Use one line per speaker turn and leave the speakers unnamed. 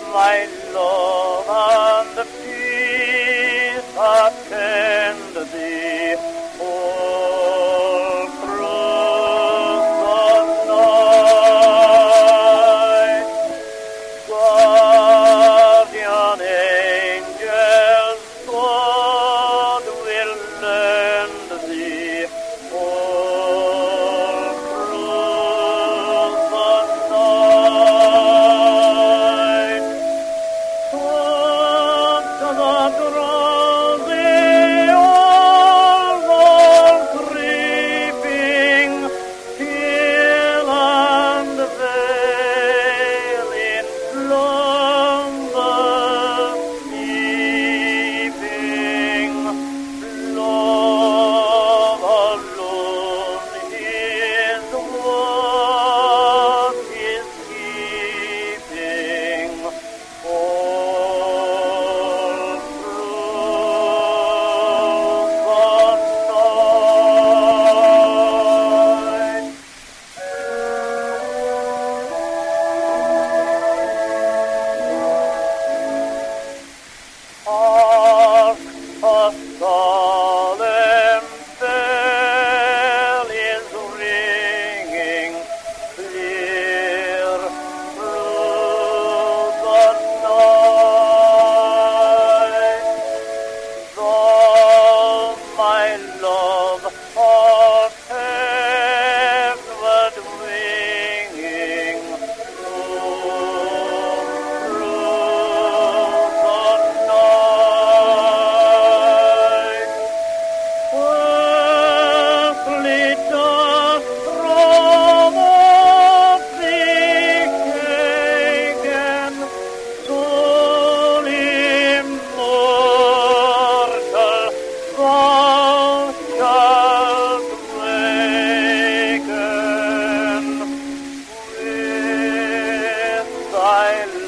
my love, and the peace attend thee all through the night. Guardian angels, God will lend thee all through the night. Put the drowsy all creeping, still and veil in slumber sleeping. Love alone is what is keeping all hark, a solemn bell is ringing clear through the night. Thou, my love, art heavenward winging through the night. Earthly dust from off thee taken, soul immortal, thou shalt waken with thy